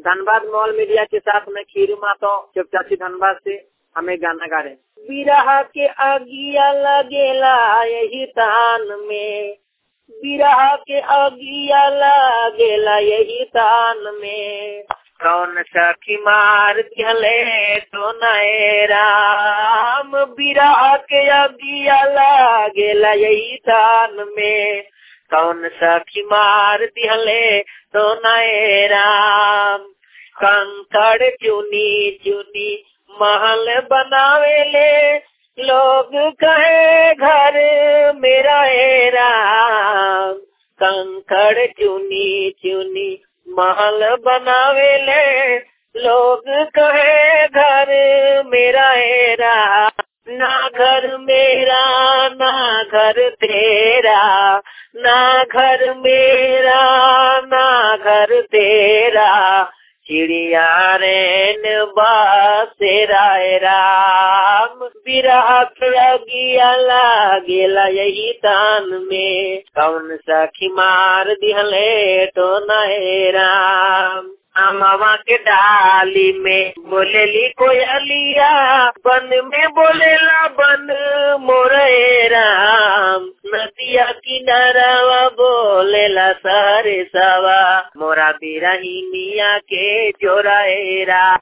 Dhanbad mall media के साथ में खीरू मातो चुपचाची धनबाद से हमें गाना गा रहे। बिरहा के अगिया लगेला यही तान में, बिरहा के अगिया लगेला यही तान में, कौन सखी मार दिहले तो नए राम, बिरहा के अगिया लगेला यही तान में, कौन सखी मार दिहले तो नए राम। कंकड़ चुनी चुनी महल बनावेले, लोग कहे घर मेरा है राम, कंकड़ चुनी चुनी महल बनावेले, लोग कहे घर मेरा है राम, ना घर मेरा ना घर तेरा, ना घर मेरा ना घर तेरा, चिड़िया रैन बासेरा राम, बिरहा के अगिया लागेला यही तान में, कौन सखी मार दिहले तो नए राम। अमवा के डाली में बोलेली कोयलिया, बन में बोलेला बन मोरे राम, नदिया किनारावा बोलेला सारे सवा, मोरा बिरही मिया के जोराए राम।